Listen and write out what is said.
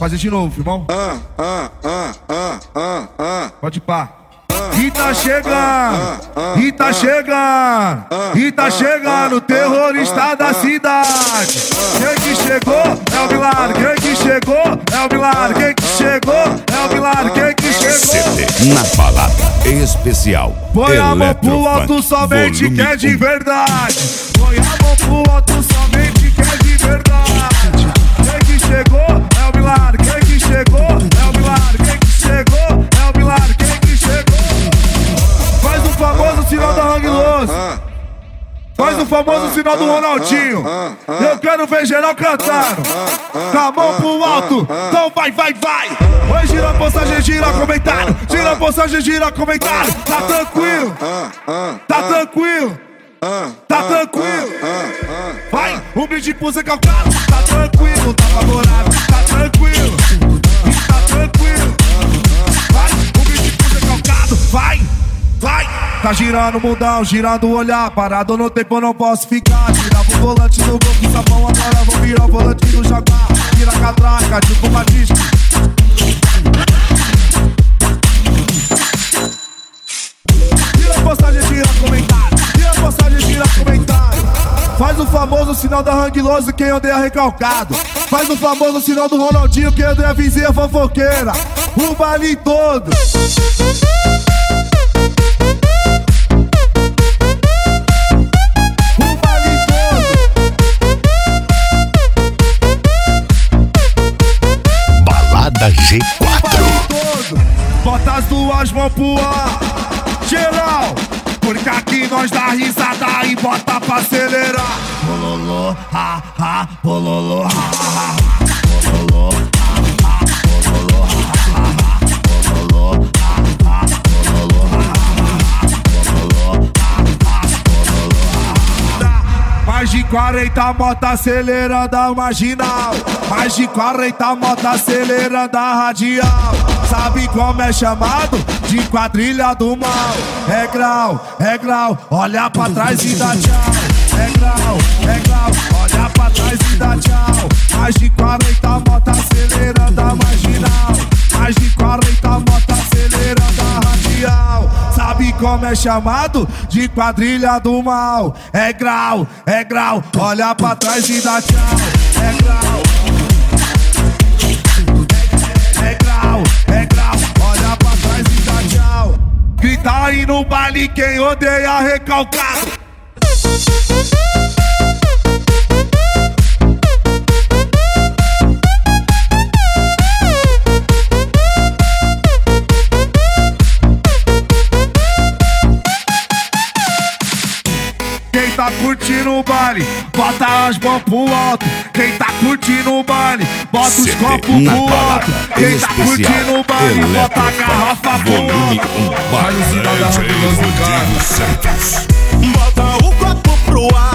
Fazer de novo, irmão. Pode pá. E tá chegando, e tá chegando, e tá chegando o terrorista da cidade. Quem que chegou é o milagre, quem que chegou é o milagre, quem que chegou é o milagre, quem que chegou. CD na balada especial. Põe a mão pro alto somente que é de verdade. Põe a mão pro alto somente que é de verdade. Quem que chegou é o milagre, quem que chegou é o milagre, quem que chegou é o milagre, quem que chegou. Faz o famoso sinal da Hang Loose. Faz o famoso sinal do Ronaldinho. Eu quero ver geral cantando. Com a mão pro alto. Então vai, vai, vai. Oi, gira a postagem, gira comentário. Gira a postagem, gira comentário. Tá tranquilo. Tá tranquilo. Tá tranquilo. Vai, um brinde pro Zé Calcado. Tá tranquilo, tá favorável. Tá tranquilo. Tá tranquilo. Vai, um brinde pro Zé Calcado. Vai, vai. Tá girando o mundão, girando o olhar. Parado no tempo, eu não posso ficar. Tirava o volante do gol com sabão, agora vou virar o volante do Jaguar. Tira a catraca, tipo uma disco. Tira a postagem, tira comentário. Tira a postagem, tira comentário. Faz o famoso sinal da Hang Loose, quem odeia recalcado. Faz o famoso sinal do Ronaldinho, quem odeia a vizinha fofoqueira. O baile todo. G4. Bota as duas mãos pro ar, geral, porque aqui nós dá risada e bota pra acelerar. Bololô, ha, ha, bololô, ha, ha, ha. Bololô, ha, ha, bololô, ha, ha, ha. Bololô, ha, ha, bololô, ha, ha, ha. Bololô, ha, ha, bololô, ha, ha. Mais de 40 motos acelerando a marginal. Mais de 40 motos acelerando a radial. Sabe como é chamado? De quadrilha do mal. É grau, olha pra trás e dá tchau. É grau, olha pra trás e dá tchau. Mais de 40 motos acelerando a marginal. Mais de 40 motos acelerando a radial. Sabe como é chamado? De quadrilha do mal. É grau, olha pra trás e dá tchau. É grau. É grau, olha pra trás e dá tchau. Grita aí no baile quem odeia recalcado. Quem tá curtindo o baile, bota as mãos pro alto. Quem tá curtindo o baile, bota os copos pro alto. Quem tá curtindo o baile, bota a garrafa pro alto. Vai no sinal da Hang Loose, bota o copo pro alto.